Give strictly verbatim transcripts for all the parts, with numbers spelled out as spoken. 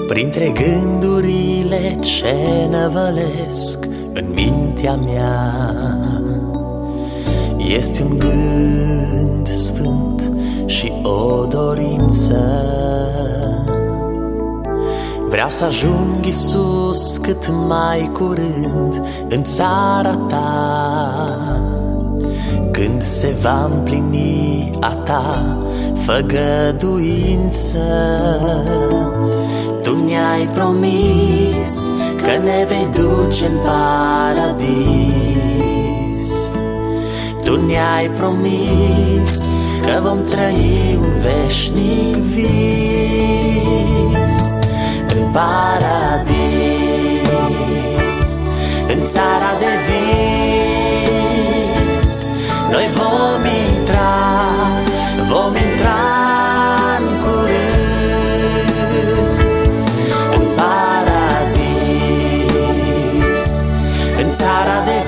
Printre gândurile ce năvălesc în mintea mea, este un gând sfânt și o dorință. Vreau să ajung, Iisus, cât mai curând în țara ta, când se va împlini a ta făgăduință. Tu ne-ai promis că ne vei duce în paradis. Tu ne-ai promis că vom trăi un veșnic vis în paradis, în țara de vis. Noi vom intra, vom intra în curând în paradis, în țara de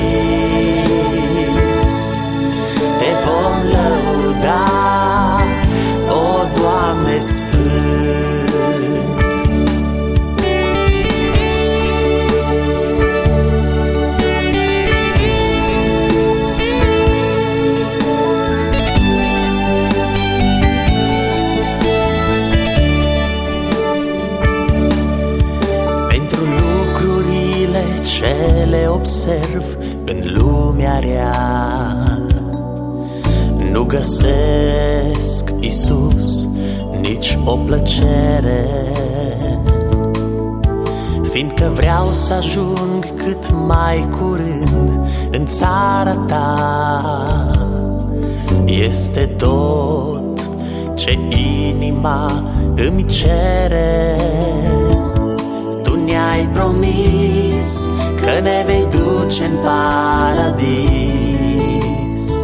vis. Te vom lăuda, o Doamne Sfânt. Ce le observ în lumea rea, nu găsesc, Iisus, nici o plăcere, fiindcă vreau să ajung cât mai curând în țara ta. Este tot ce inima îmi cere. Tu ne-ai promis că ne vei duce în paradis.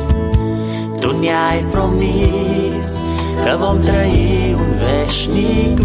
Tu ne-ai promis că vom trăi un veșnic